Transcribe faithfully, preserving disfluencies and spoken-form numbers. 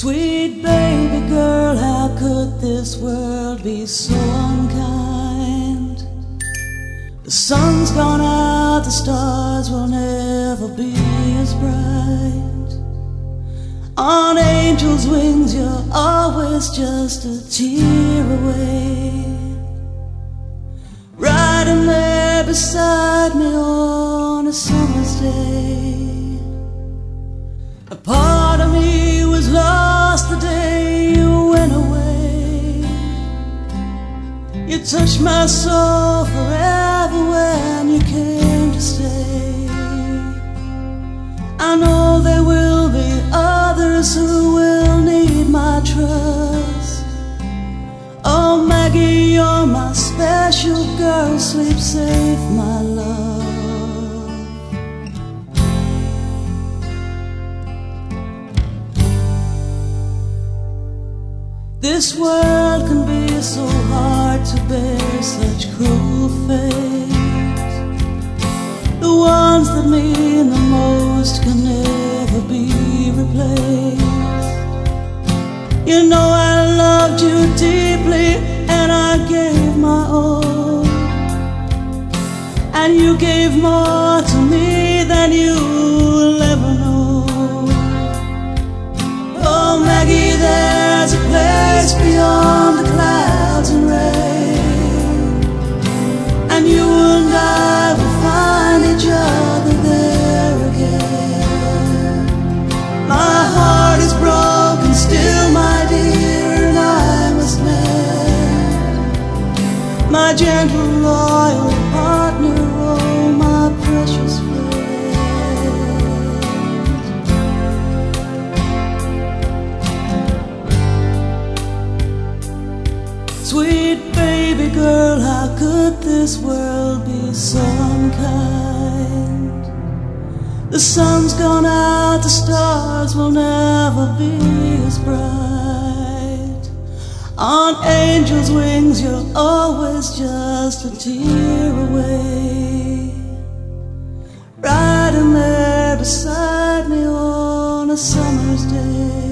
Sweet baby girl, how could this world be so unkind? The sun's gone out, the stars will never be as bright. On angels' wings, you're always just a tear away. Riding there beside me on a summer's day. A part of me was lost the day you went away. You touched my soul forever when you came to stay. I know there will be others who will need my trust. Oh Maggie, you're my special girl, sleep safe, my love. This world can be so hard to bear, such cruel fate. The ones that mean the most can never be replaced. You know I loved you deeply and I gave my all, and you gave more to me than you'll ever know. Oh Maggie, there's a place beyond the clouds and rain, and you and I will find each other there again. My heart is broken still, my dear, and I must mend my gentle, loyal partner, oh my precious friend. Sweet baby girl, how could this world be so unkind? The sun's gone out, the stars will never be as bright. On angels' wings, you're always just a tear away. Riding there beside me on a summer's day.